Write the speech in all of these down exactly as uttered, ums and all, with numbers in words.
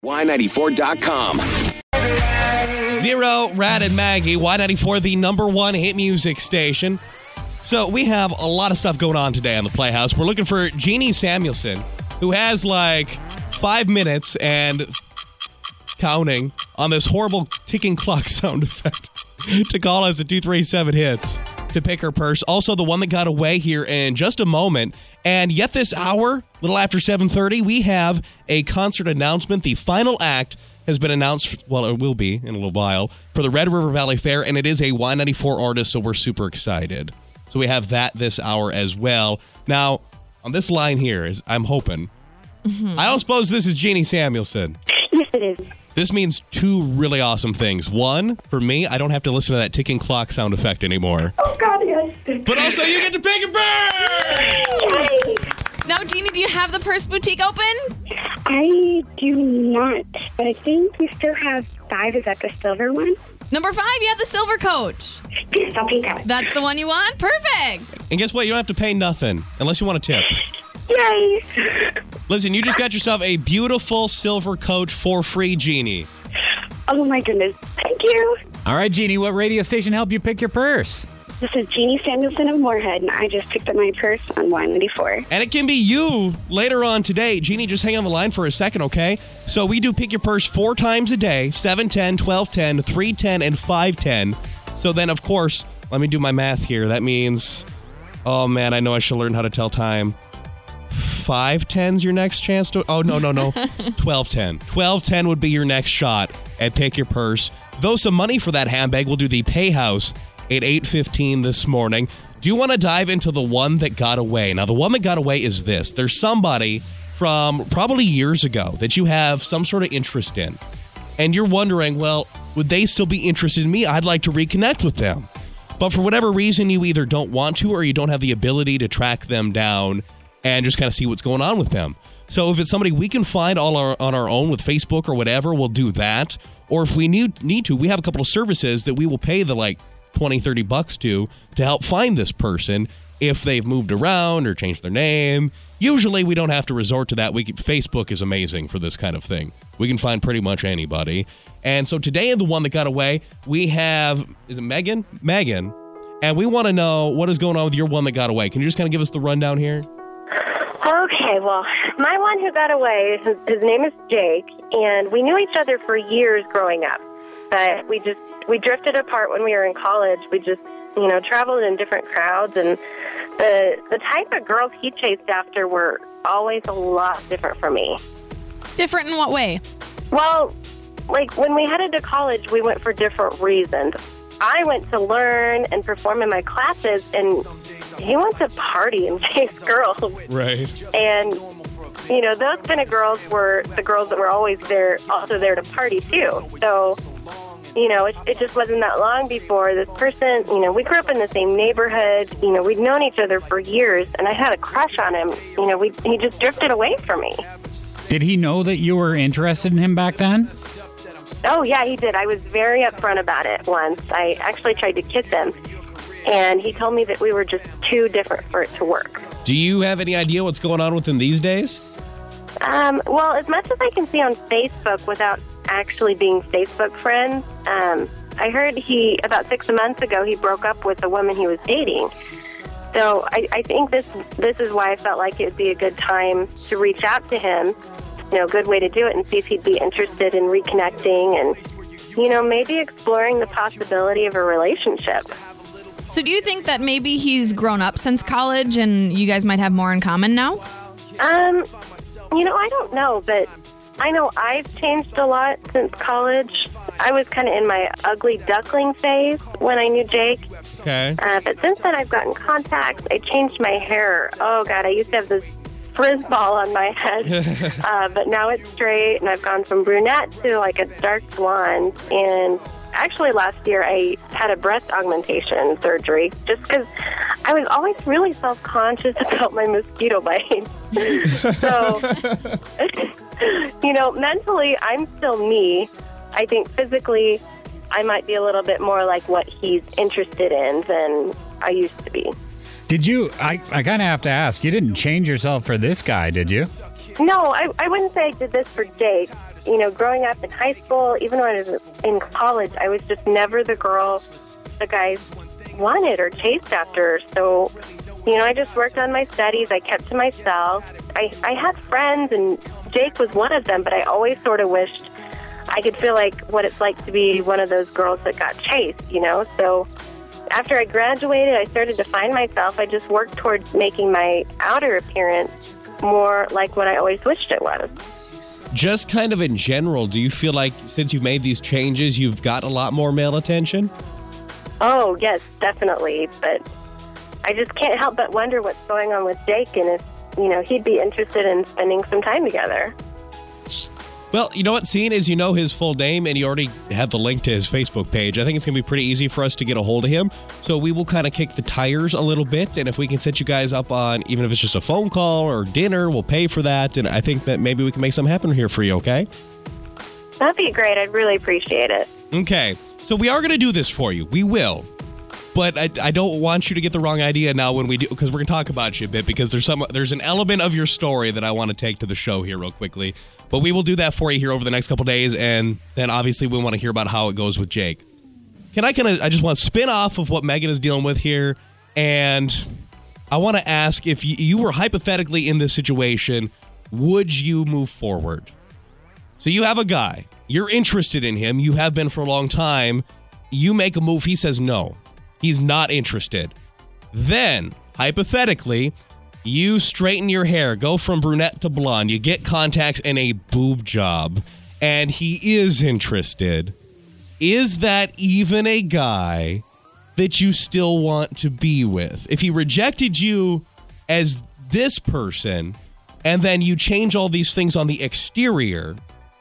Y ninety-four dot com. Zero, Rad and Maggie, Y ninety-four, the number one hit music station. So we have a lot of stuff going on today on the Playhouse. We're looking for Jeannie Samuelson, who has like five minutes and counting on this horrible ticking clock sound effect to call us at two three seven hits to pick her purse. Also, the one that got away here in just a moment. And yet this hour, a little after seven thirty, we have a concert announcement. The final act has been announced, well, it will be in a little while, for the Red River Valley Fair, and it is a Y ninety-four artist, so we're super excited. So we have that this hour as well. Now, on this line here, is I'm hoping, mm-hmm. I don't suppose this is Jeannie Samuelson. Yes, it is. This means two really awesome things. One, for me, I don't have to listen to that ticking clock sound effect anymore. Oh, God, yes. But also, you get to pick a purse! Yay. Now, Jeannie, do you have the Purse Boutique open? I do not, but I think we still have five. Is that the silver one? Number five, you have the Silver Coach. Yes, I'll take that. That's the one you want? Perfect. And guess what? You don't have to pay nothing, unless you want a tip. Yay. Listen, you just got yourself a beautiful Silver Coach for free, Jeannie. Oh, my goodness. Thank you. All right, Jeannie, what radio station helped you pick your purse? This is Jeannie Samuelson of Moorhead, and I just picked up my purse on Y ninety-four. And it can be you later on today. Jeannie, just hang on the line for a second, okay? So we do pick your purse four times a day, seven ten, twelve ten, three ten, and five ten. So then, of course, let me do my math here. That means, oh, man, I know I should learn how to tell time. five ten's your next chance to... Oh, no, no, no. twelve ten. twelve ten would be your next shot at Pick Your Purse. Though some money for that handbag, we'll do the Playhouse at eight fifteen this morning. Do you want to dive into the one that got away? Now, the one that got away is this. There's somebody from probably years ago that you have some sort of interest in. And you're wondering, well, would they still be interested in me? I'd like to reconnect with them. But for whatever reason, you either don't want to or you don't have the ability to track them down and just kind of see what's going on with them. So if it's somebody we can find all our, on our own with Facebook or whatever, we'll do that. Or if we need, need to, we have a couple of services that we will pay the like twenty, thirty bucks to to help find this person if they've moved around or changed their name. Usually we don't have to resort to that. We can, Facebook is amazing for this kind of thing. We can find pretty much anybody. And so today, the one that got away, we have, is it Megan? Megan. And we want to know what is going on with your one that got away. Can you just kind of give us the rundown here? Okay, well, my one who got away, his, his name is Jake, and we knew each other for years growing up. But we just, we drifted apart when we were in college. We just, you know, traveled in different crowds, and the the type of girls he chased after were always a lot different from me. Different in what way? Well, like when we headed to college, we went for different reasons. I went to learn and perform in my classes, and he went to party and chase girls. Right. And, you know, those kind of girls were the girls that were always there, also there to party, too. So, you know, it, it just wasn't that long before this person, you know, we grew up in the same neighborhood. You know, we'd known each other for years, and I had a crush on him. You know, we he just drifted away from me. Did he know that you were interested in him back then? Oh, yeah, he did. I was very upfront about it once. I actually tried to kiss him, and he told me that we were just too different for it to work. Do you have any idea what's going on with him these days? Um, well, as much as I can see on Facebook without actually being Facebook friends, um, I heard he, about six months ago, he broke up with the woman he was dating. So I, I think this this is why I felt like it would be a good time to reach out to him, you know, a good way to do it, and see if he'd be interested in reconnecting and, you know, maybe exploring the possibility of a relationship. So do you think that maybe he's grown up since college and you guys might have more in common now? Um, you know, I don't know, but I know I've changed a lot since college. I was kind of in my ugly duckling phase when I knew Jake. Okay. Uh, but since then, I've gotten contacts. I changed my hair. Oh, God, I used to have this frizz ball on my head. uh, but now it's straight, and I've gone from brunette to, like, a dark blonde. And actually, last year, I had a breast augmentation surgery just because I was always really self-conscious about my mosquito bites. So, you know, mentally, I'm still me. I think physically, I might be a little bit more like what he's interested in than I used to be. Did you, I, I kind of have to ask, you didn't change yourself for this guy, did you? No, I, I wouldn't say I did this for Jake. you know, growing up in high school, even when I was in college, I was just never the girl the guys wanted or chased after. So, you know, I just worked on my studies. I kept to myself. I, I had friends, and Jake was one of them, but I always sort of wished I could feel like what it's like to be one of those girls that got chased, you know? So after I graduated, I started to find myself. I just worked towards making my outer appearance more like what I always wished it was. Just kind of in general, do you feel like since you've made these changes, you've got a lot more male attention? Oh, yes, definitely. But I just can't help but wonder what's going on with Jake and if, you know, he'd be interested in spending some time together. Well, you know what, seeing as you know his full name and you already have the link to his Facebook page, I think it's going to be pretty easy for us to get a hold of him. So we will kind of kick the tires a little bit, and if we can set you guys up on, even if it's just a phone call or dinner, we'll pay for that, and I think that maybe we can make something happen here for you, okay? That'd be great. I'd really appreciate it. Okay, so we are going to do this for you. We will. But I, I don't want you to get the wrong idea now when we do, because we're going to talk about you a bit, because there's some there's an element of your story that I want to take to the show here real quickly. But we will do that for you here over the next couple days, and then obviously we want to hear about how it goes with Jake. Can I kind of, I just want to spin off of what Megan is dealing with here, and I want to ask if you, you were hypothetically in this situation, would you move forward? So you have a guy, you're interested in him, you have been for a long time, you make a move, he says no. He's not interested. Then, hypothetically, you straighten your hair, go from brunette to blonde, you get contacts and a boob job, and he is interested. Is that even a guy that you still want to be with? If he rejected you as this person, and then you change all these things on the exterior,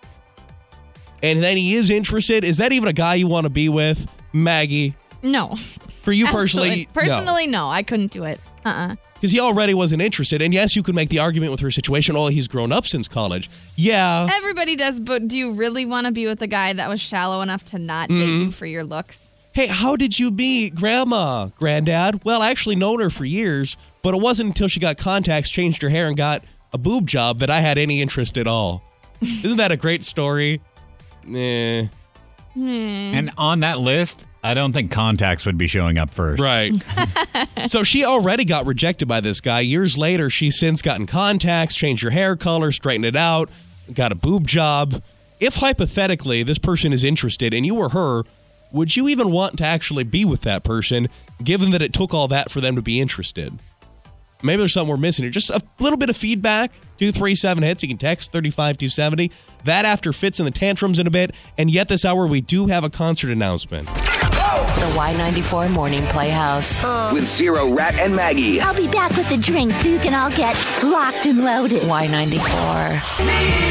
and then he is interested, is that even a guy you want to be with? Maggie? No. For you personally, Personally, no. no. I couldn't do it. Uh-uh. Because he already wasn't interested. And yes, you could make the argument with her situation, oh, he's grown up since college. Yeah. Everybody does, but do you really want to be with a guy that was shallow enough to not date Mm-hmm. you for your looks? Hey, how did you meet Grandma, Granddad? Well, I actually known her for years, but it wasn't until she got contacts, changed her hair, and got a boob job that I had any interest at all. Isn't that a great story? Eh. And on that list, I don't think contacts would be showing up first. Right. So she already got rejected by this guy. Years later, she's since gotten contacts, changed her hair color, straightened it out, got a boob job. If hypothetically this person is interested and you were her, would you even want to actually be with that person, given that it took all that for them to be interested? Maybe there's something we're missing here. Just a little bit of feedback. two three seven hits. You can text three five two seven zero. That after Fits and the Tantrums in a bit. And yet this hour, we do have a concert announcement. The Y ninety-four Morning Playhouse. With Zero, Rat, and Maggie. I'll be back with the drinks so you can all get locked and loaded. Y ninety-four.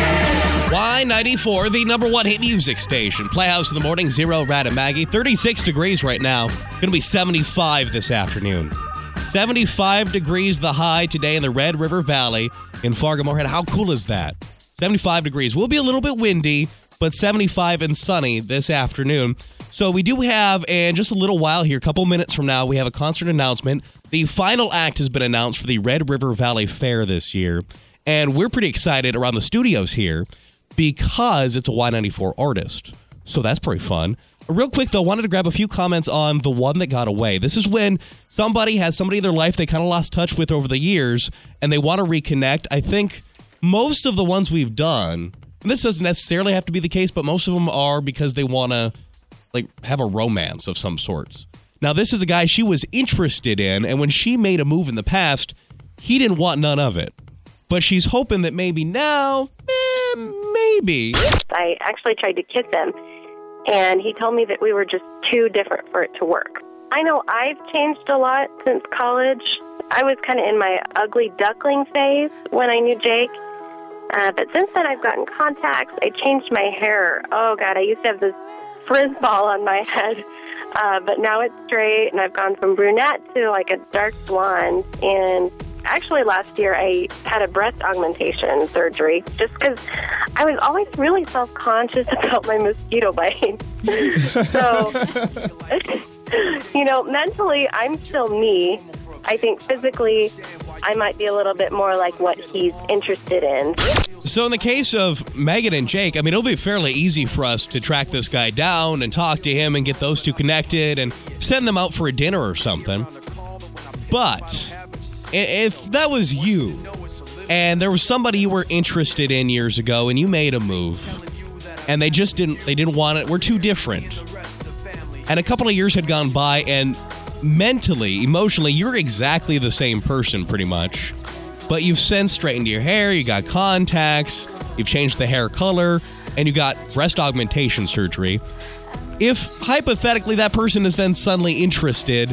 Y ninety-four, the number one hit music station. Playhouse in the morning, Zero, Rat, and Maggie. thirty-six degrees right now. Going to be seventy-five this afternoon. seventy-five degrees the high today in the Red River Valley in Fargo-Moorhead. How cool is that? seventy-five degrees. Will be a little bit windy, but seventy-five and sunny this afternoon. So we do have, in just a little while here, a couple minutes from now, we have a concert announcement. The final act has been announced for the Red River Valley Fair this year. And we're pretty excited around the studios here because it's a Y ninety-four artist. So that's pretty fun. Real quick, though, I wanted to grab a few comments on the one that got away. This is when somebody has somebody in their life they kind of lost touch with over the years, and they want to reconnect. I think most of the ones we've done, and this doesn't necessarily have to be the case, but most of them are because they want to like have a romance of some sorts. Now, this is a guy she was interested in, and when she made a move in the past, he didn't want none of it. But she's hoping that maybe now, eh, maybe. I actually tried to kiss him, and he told me that we were just too different for it to work. I know I've changed a lot since college. I was kind of in my ugly duckling phase when I knew Jake. Uh, but since then, I've gotten contacts. I changed my hair. Oh, God, I used to have this frizz ball on my head. Uh, but now it's straight, and I've gone from brunette to like a dark blonde. And actually last year, I had a breast augmentation surgery just because I was always really self-conscious about my mosquito bites. So, you know, mentally, I'm still me. I think physically, I might be a little bit more like what he's interested in. So in the case of Megan and Jake, I mean, it'll be fairly easy for us to track this guy down and talk to him and get those two connected and send them out for a dinner or something. But if that was you and there was somebody you were interested in years ago and you made a move and they just didn't, they didn't want it, we're too different. And a couple of years had gone by and mentally, emotionally, you're exactly the same person pretty much. But you've since straightened your hair, you got contacts, you've changed the hair color, and you got breast augmentation surgery. If, hypothetically, that person is then suddenly interested,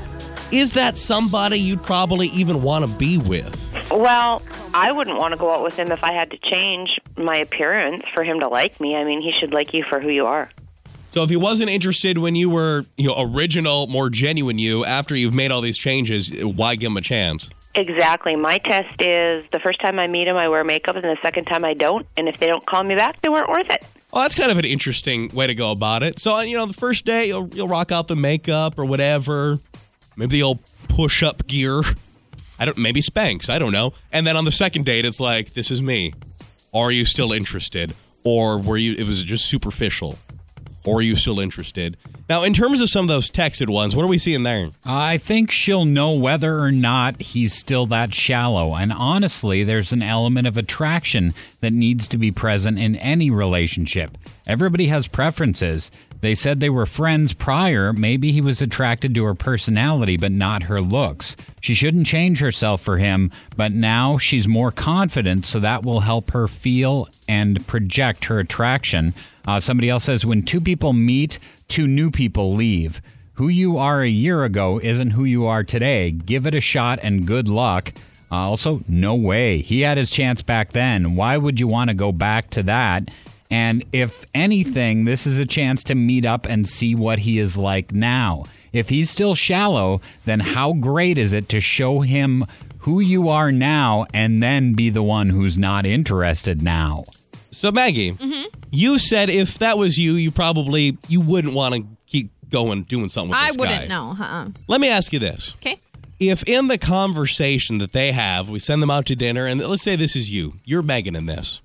is that somebody you'd probably even want to be with? Well, I wouldn't want to go out with him if I had to change my appearance for him to like me. I mean, he should like you for who you are. So if he wasn't interested when you were, you know, original, more genuine you, after you've made all these changes, why give him a chance? Exactly. My test is the first time I meet them, I wear makeup, and the second time I don't. And if they don't call me back, they weren't worth it. Well, that's kind of an interesting way to go about it. So, you know, the first day, you'll, you'll rock out the makeup or whatever. Maybe the old push-up gear. I don't. Maybe Spanx. I don't know. And then on the second date, it's like, this is me. Are you still interested? Or were you? It was just superficial. Or are you still interested? Now, in terms of some of those texted ones, what are we seeing there? I think she'll know whether or not he's still that shallow. And honestly, there's an element of attraction that needs to be present in any relationship. Everybody has preferences. They said they were friends prior. Maybe he was attracted to her personality, but not her looks. She shouldn't change herself for him, but now she's more confident, so that will help her feel and project her attraction. Uh, somebody else says, when two people meet, two new people leave. Who you are a year ago isn't who you are today. Give it a shot and good luck. Uh, also, no way. He had his chance back then. Why would you want to go back to that? And if anything, this is a chance to meet up and see what he is like now. If he's still shallow, then how great is it to show him who you are now and then be the one who's not interested now? So, Maggie, mm-hmm. you said if that was you, you probably you wouldn't want to keep going doing something with I this guy. wouldn't know. Uh-uh. Let me ask you this. Okay. If in the conversation that they have, we send them out to dinner, and let's say this is you. You're Megan in this.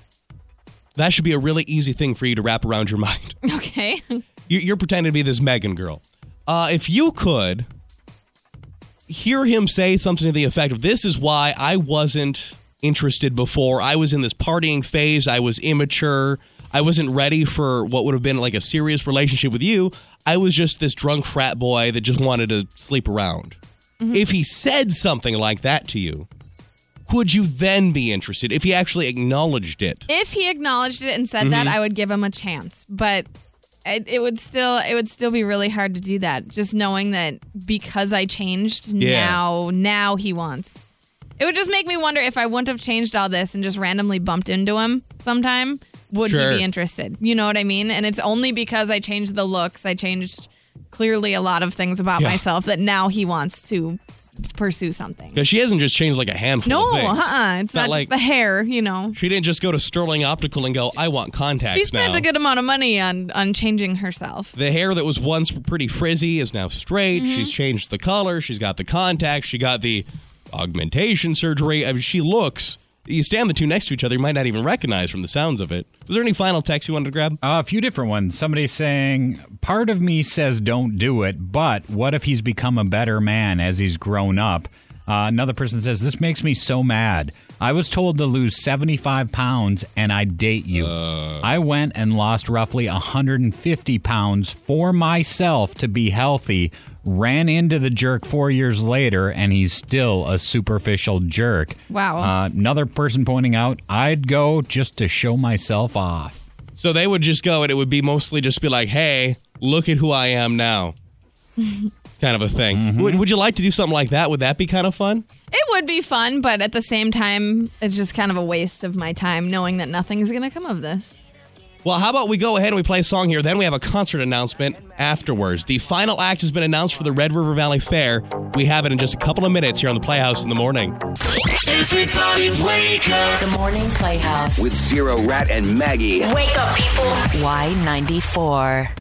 That should be a really easy thing for you to wrap around your mind. Okay. You're pretending to be this Megan girl. Uh, if you could hear him say something to the effect of, this is why I wasn't interested before. I was in this partying phase. I was immature. I wasn't ready for what would have been like a serious relationship with you. I was just this drunk frat boy that just wanted to sleep around. Mm-hmm. If he said something like that to you, would you then be interested if he actually acknowledged it? If he acknowledged it and said mm-hmm. that, I would give him a chance. But it, it would still it would still be really hard to do that. Just knowing that because I changed, yeah. now now he wants. It would just make me wonder if I wouldn't have changed all this and just randomly bumped into him sometime, would sure. he be interested? You know what I mean? And it's only because I changed the looks, I changed clearly a lot of things about yeah. myself that now he wants to pursue something. Because she hasn't just changed like a handful no, of things. No, uh-uh. It's not, not like just the hair, you know. She didn't just go to Sterling Optical and go, I want contacts now. She spent now. a good amount of money on, on changing herself. The hair that was once pretty frizzy is now straight. Mm-hmm. She's changed the color. She's got the contacts. She got the augmentation surgery. I mean, she looks... You stand the two next to each other, you might not even recognize from the sounds of it. Was there any final text you wanted to grab? Uh, a few different ones. Somebody saying, part of me says don't do it, but what if he's become a better man as he's grown up? Uh, another person says, this makes me so mad. I was told to lose seventy-five pounds and I'd date you. Uh, I went and lost roughly one hundred fifty pounds for myself to be healthy. Ran into the jerk four years later, and he's still a superficial jerk. Wow. Uh, another person pointing out, I'd go just to show myself off. So they would just go, and it would be mostly just be like, hey, look at who I am now. Kind of a thing. Mm-hmm. Would, would you like to do something like that? Would that be kind of fun? It would be fun, but at the same time, it's just kind of a waste of my time knowing that nothing is going to come of this. Well, how about we go ahead and we play a song here, then we have a concert announcement afterwards. The final act has been announced for the Red River Valley Fair. We have it in just a couple of minutes here on the Playhouse in the morning. Everybody wake up. The Morning Playhouse. With Zero, Rat, and Maggie. Wake up, people. Y ninety-four.